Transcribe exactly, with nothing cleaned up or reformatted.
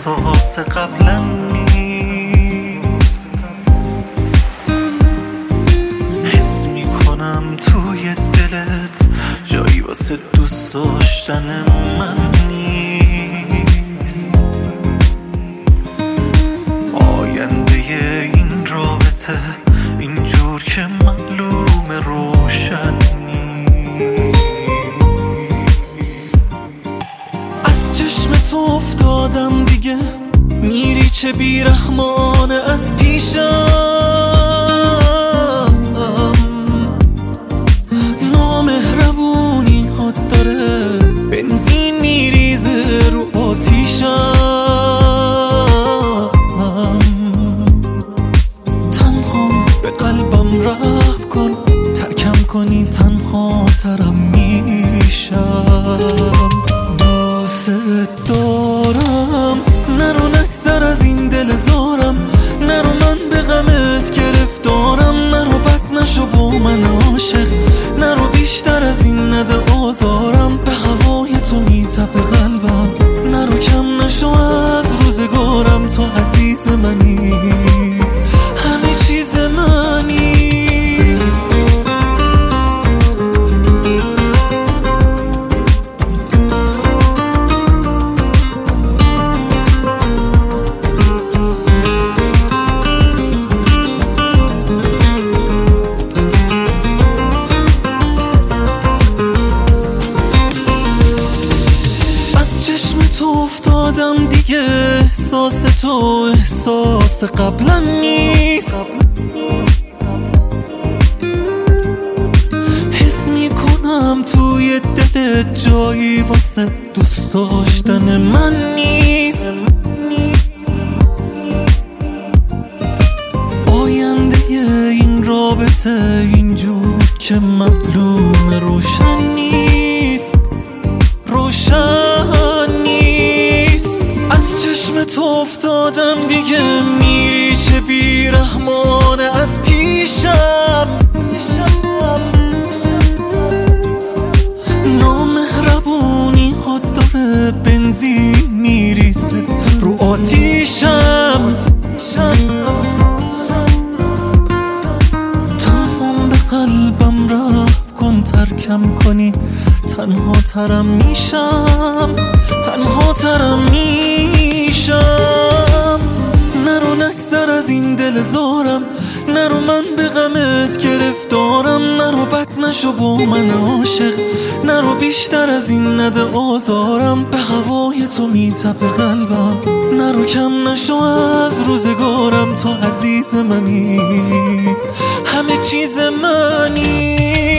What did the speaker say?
احساس قبلا نیست. حس میکنم توی دلت جایی واسه دوست داشتن من نیست. آینده این رابطه اینجور که معلوم روشن نیست. از چشم تو افتادم دیگه، میری چه بیرحمانه از پیشم. نامهربونی ها داره بنزین میریزه رو آتیشم. تنها به قلبم رحم کن، ترکم کنی تنها ترم میشم. دوست دارم، نرو نگذر از این دل زارم، نرو من به غمت گرفتارم، نرو بد نشو با من عاشق، نرو بیشتر از این نده آزارم. به هوای تو میتپه قلبم، نرو کم نشو از روزگارم. تو عزیز منی، همه چیز منی. افتادم دیگه، احساس تو احساس قبلا نیست. حس میکنم توی دلت جایی واسه دوست داشتن من نیست. آینده این رابطه اینجور که معلوم روشن نیست، روشن نیست. از چشم تو افتادم دیگه، میری چه بیرحمانه از پیشم. نامهربونی ها داره بنزین میریزه رو آتیشم. تنها به قلبم رحم کن، ترکم کنی تنها ترم میشم، تنها ترم میشم. نرو نگذر از این دل زارم، نرو من به غمت گرفتارم، نرو بد نشو با من عاشق، نرو بیشتر از این نده آزارم. به هوای تو میتپه قلبم، نرو کم نشو از روزگارم. تو عزیز منی، همه چیز منی.